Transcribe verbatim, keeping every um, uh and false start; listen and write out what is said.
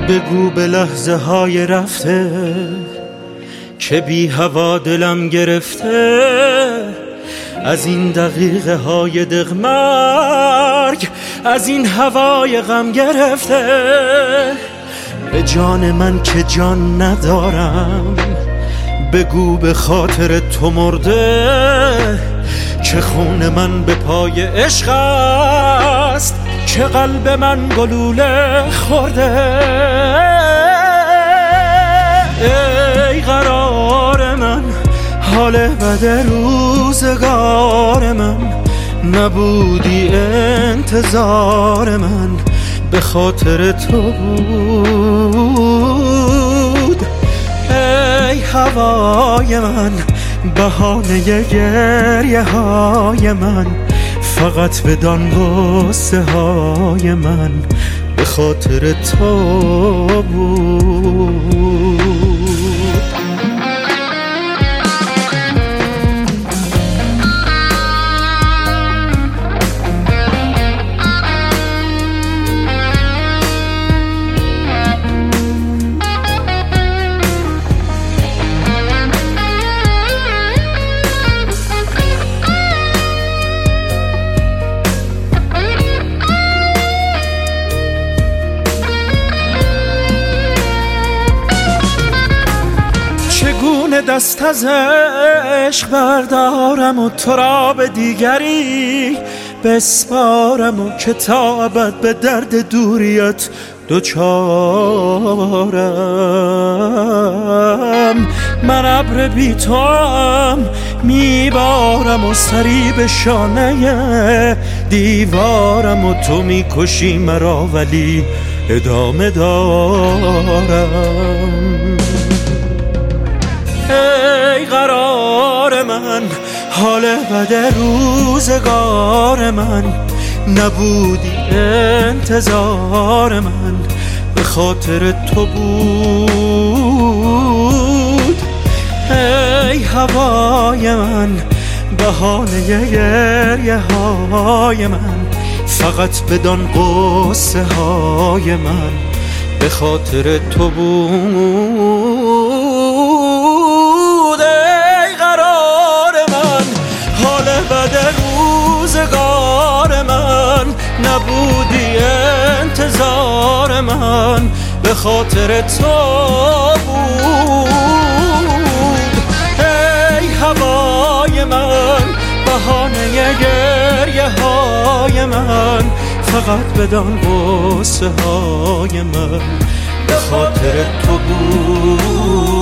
بگو به لحظه های رفته که بی هوا دلم گرفته، از این دقیقه های دغمرگ، از این هوای غم گرفته. به جان من که جان ندارم، بگو به خاطر تو مرده، که خون من به پای عشق است، که قلب من گلوله خورده. ای قرار من، حال بد روزگار من، نبودی انتظار من به خاطر تو بود. ای هوای من، بهانه گریه های من، فقط بدان غصه های من به خاطر تو بود. چگونه دست از عشق بردارم و تو را به دیگری بسپارم، و که تا ابد به درد دوریت دوچارم. من ابر بی تو هم میبارم و سری به شانه دیوارم، و تو میکشی مرا ولی ادامه دارم. ای قرار من، حال بد روزگار من، نبودی انتظار من به خاطر تو بود. ای هوای من، بهانه گریه های من، فقط بدان غصه های من به خاطر تو بود. بد روزگار من، نبودی انتظار من به خاطر تو بود. ای هوای من، بهانه گریه های من، فقط بدان غصه های من به خاطر تو بود.